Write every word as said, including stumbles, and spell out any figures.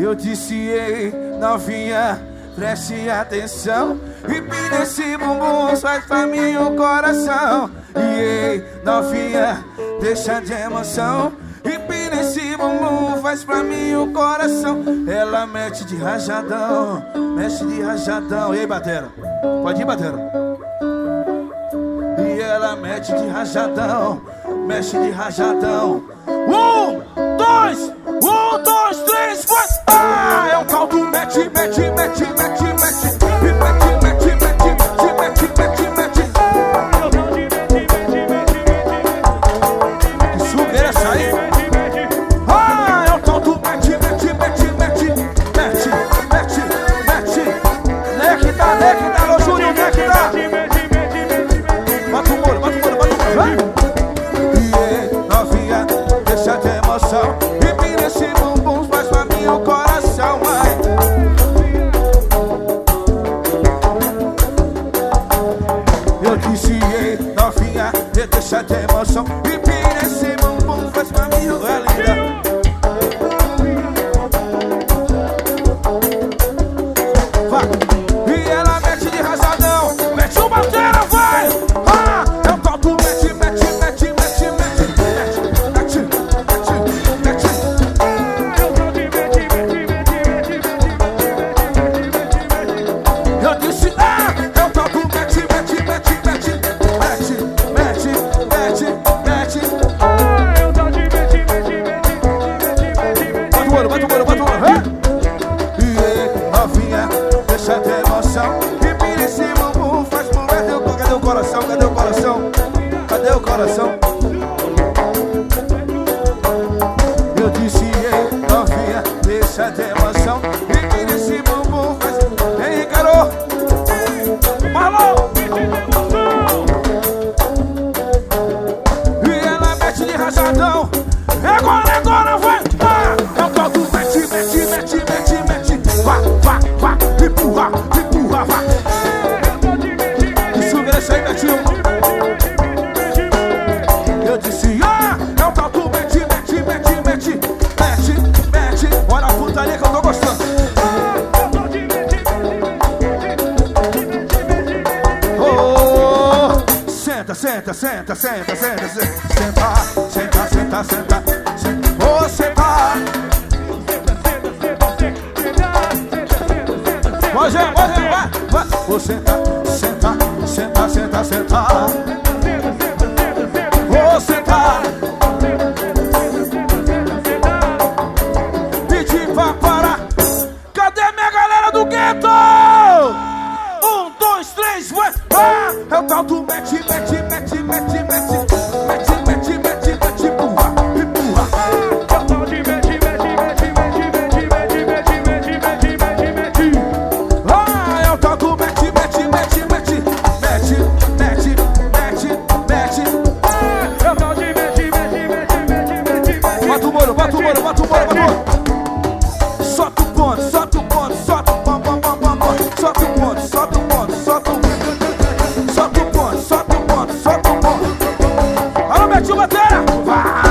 Eu disse, ei, novinha, preste atenção. Empina esse bumbum, faz pra mim o coração. E ei, novinha, deixa de emoção. Empina esse bumbum, faz pra mim o coração. Ela mete de rajadão, mexe de rajadão. Ei, batera, pode ir, batera. E ela mete de rajadão, mexe de rajadão. Um, dois, um, dois, três, quatro. Ah, é o tal do mete, mete, mete, mete, mete. E mete, mete, mete, mete, mete, mete, mete. Que sujeira é essa aí? Ah, é o tal do mete, mete, mete, mete. Mete, mete, mete. Nectar, nectar, ô Júnior, nectar. Bota o molho, bota o molho, bota o molho. E aí, novinha, deixa de emoção. Empina esse bumbum, faz pra mim o coração, mãe. Eu disse, ei, novinha, deixa de emoção. Empina esse bumbum, faz pra mim o... É linda. Vai. E ela mete de rasadão, mete o batera, vai. Ah, é o tal do mete, mete, mete, mete, mete, mete, mete, mete, mete. Eu disse, ah, é o tal do mete, mete, mete, mete, mete, mete, mete, mete. Bota o olho, bota o olho, bota o olho. E aí, novinha, deixa de emoção. Empina esse bumbum, faz pro... Cadê o, cadê o coração? Cadê o coração? Cadê o coração? Eu disse, ei, novinha, deixa de emoção. Empina esse bumbum, faz... Ei, Ricardo! Falou! E ela mete de rajadão. Agora, agora, vai! Ah, é o tal do mete, mete, mete, mete, mete. Vá, vá, vá, empurra, empurra, vá. Que sujeira é essa aí, Betinho? Eu disse, ah, é o tal do mete, mete, mete, mete, mete, mete. Olha a putaria que eu tô gostando. Oh, senta, senta, senta, senta, senta, senta, senta, senta, senta, senta. Oh, senta. Pode ir, pode ir, vai, vai. Oh, senta, senta, senta, senta, senta. Oh, senta. Pedi pra parar. Cadê minha galera do gueto? Um, dois, três, vai. Ah, é o tal do mete, mete, mete, mete, mete. Mete, mete, mete, mete, empurra, empurra. É o tal de mete, mete, mete, mete, mete, mete, mete, mete, mete, mete. Ah, é o tal do mete, mete, mete, mete, mete, mete, mete, mete. É o tal de mete, mete, mete, mete, mete, mete. Bota o molho, bota o molho, bota o molho, bota o molho. Solta o ponto, solta o ponto, solta o ponto, pom, pom, pom, pom. Solta o ponto, solta o ponto, solta o ponto. Solta o ponto, solta o ponto, solta o ponto. Alô, mete o batera! Vai!